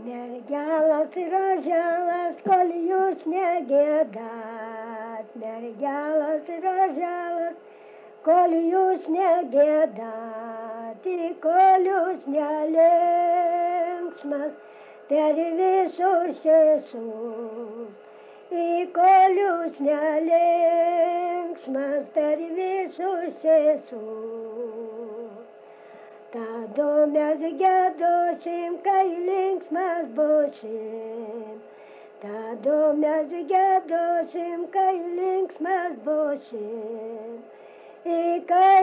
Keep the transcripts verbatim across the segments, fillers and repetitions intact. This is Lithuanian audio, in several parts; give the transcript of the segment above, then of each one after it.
Mergelas roželas, kol jūs negėdat. Mergelas roželas, kol jūs negėdat. Kol jūs nelinksmas per visur sėsus. Kol jūs nelinksmas per visur sėsus. Tada mes gėdosim, kai linksmas būsim. Tada mes gėdosim, kai linksmas būsim. Kai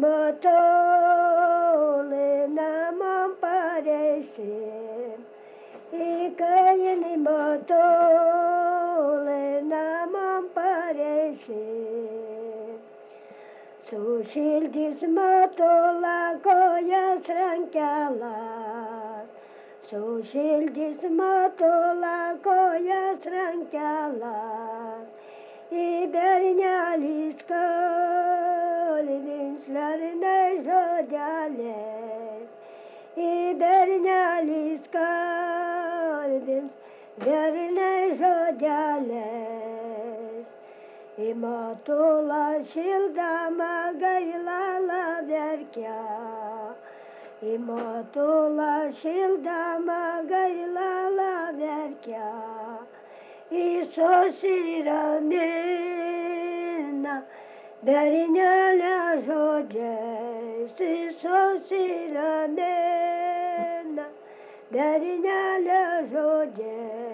toli namam pareisim. Kai toli namam pareisim. Sušildys matulą kojas rankelas. Sušildys matulą kojas rankelas. Į bernelį skalbins švelniai žodeliais. Į bernelį skalbins švelniai žodeliais. Į matulą šildama gailala verkia. Į matulą šildama gailala verkia. Į susiramina bernelė žodžiais. Į susiramina bernelė žodžiais.